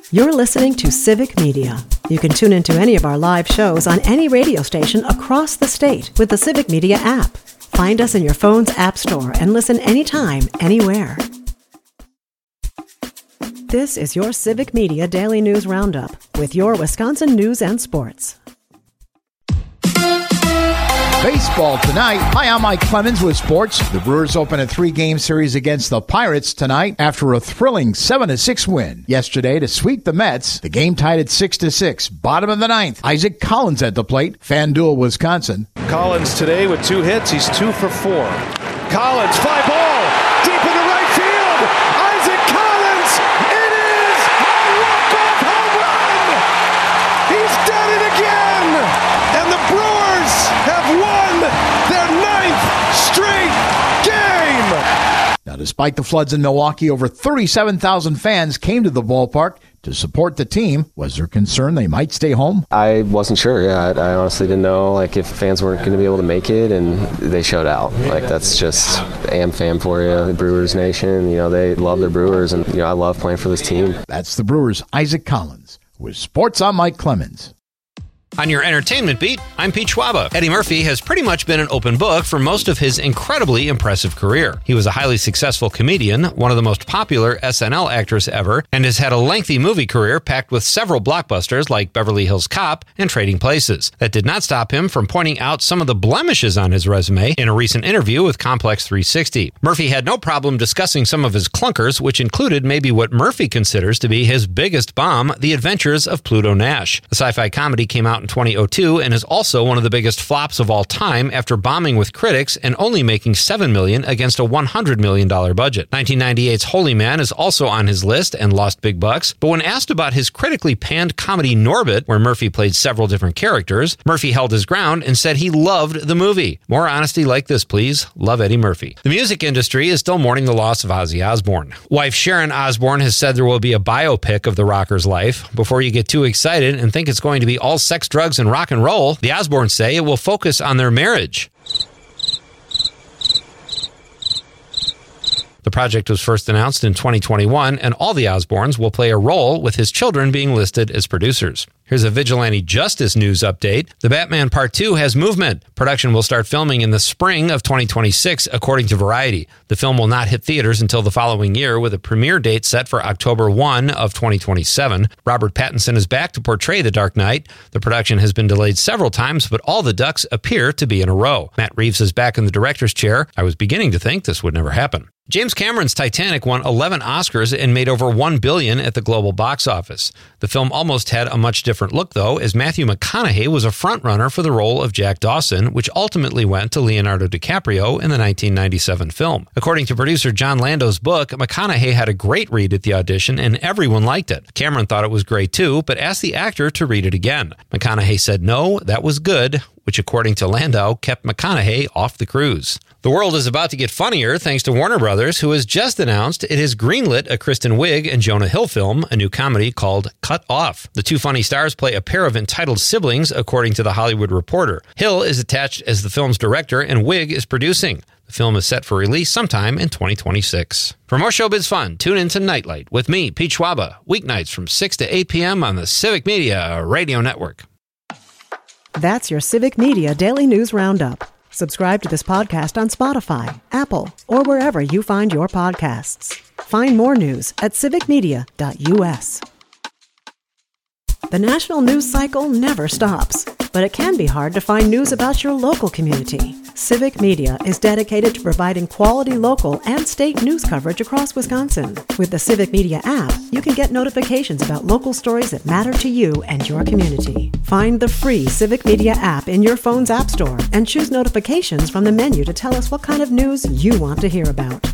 You're listening to Civic Media. You can tune into any of our live shows on any radio station across the state with the Civic Media app. Find us in your phone's app store and listen anytime, anywhere. This is your Civic Media Daily News Roundup with your Wisconsin news and sports. Baseball tonight. Hi, I'm Mike Clemens with sports. The Brewers open a 3-game series against the Pirates tonight after a thrilling 7-6 win yesterday to sweep the Mets. The game tied at 6-6. Bottom of the ninth. Isaac Collins at the plate. FanDuel, Wisconsin. Collins today with 2 hits. He's 2 for 4. Collins, fly ball, deep into right field. Isaac Collins, it is a walk-off home run. He's done it again, and the Brewers have won their 9th straight game. Now, despite the floods in Milwaukee, over 37,000 fans came to the ballpark to support the team. Was there concern they might stay home? I wasn't sure. I honestly didn't know if fans weren't going to be able to make it, and they showed out. That's just AmFam for you, the Brewers Nation. They love their Brewers, and I love playing for this team. That's the Brewers' Isaac Collins. With sports, I'm Mike Clemens. On your entertainment beat, I'm Pete Schwaba. Eddie Murphy has pretty much been an open book for most of his incredibly impressive career. He was a highly successful comedian, one of the most popular SNL actors ever, and has had a lengthy movie career packed with several blockbusters like Beverly Hills Cop and Trading Places. That did not stop him from pointing out some of the blemishes on his resume in a recent interview with Complex 360. Murphy had no problem discussing some of his clunkers, which included maybe what Murphy considers to be his biggest bomb, The Adventures of Pluto Nash. The sci-fi comedy came out in 2002 and is also one of the biggest flops of all time after bombing with critics and only making $7 million against a $100 million budget. 1998's Holy Man is also on his list and lost big bucks, but when asked about his critically panned comedy Norbit, where Murphy played several different characters, Murphy held his ground and said he loved the movie. More honesty like this, please. Love Eddie Murphy. The music industry is still mourning the loss of Ozzy Osbourne. Wife Sharon Osbourne has said there will be a biopic of the rocker's life. Before you get too excited and think it's going to be all sex, drugs, and rock and roll, the Osbournes say it will focus on their marriage. The project was first announced in 2021, and all the Osbournes will play a role, with his children being listed as producers. Here's a vigilante justice news update. The Batman Part 2 has movement. Production will start filming in the spring of 2026, according to Variety. The film will not hit theaters until the following year, with a premiere date set for October 1 of 2027. Robert Pattinson is back to portray the Dark Knight. The production has been delayed several times, but all the ducks appear to be in a row. Matt Reeves is back in the director's chair. I was beginning to think this would never happen. James Cameron's Titanic won 11 Oscars and made over $1 billion at the global box office. The film almost had a much different look, though, as Matthew McConaughey was a frontrunner for the role of Jack Dawson, which ultimately went to Leonardo DiCaprio in the 1997 film. According to producer John Lando's book, McConaughey had a great read at the audition and everyone liked it. Cameron thought it was great too, but asked the actor to read it again. McConaughey said no, that was good, which according to Landau kept McConaughey off the cruise. The world is about to get funnier thanks to Warner Brothers, who has just announced it has greenlit a Kristen Wiig and Jonah Hill film, a new comedy called Cut Off. The two funny stars play a pair of entitled siblings, according to The Hollywood Reporter. Hill is attached as the film's director and Wiig is producing. The film is set for release sometime in 2026. For more showbiz fun, tune in to Nightlight with me, Pete Schwaba, weeknights from 6 to 8 p.m. on the Civic Media Radio Network. That's your Civic Media Daily News Roundup. Subscribe to this podcast on Spotify, Apple, or wherever you find your podcasts. Find more news at civicmedia.us. The national news cycle never stops, but it can be hard to find news about your local community. Civic Media is dedicated to providing quality local and state news coverage across Wisconsin. With the Civic Media app, you can get notifications about local stories that matter to you and your community. Find the free Civic Media app in your phone's app store and choose notifications from the menu to tell us what kind of news you want to hear about.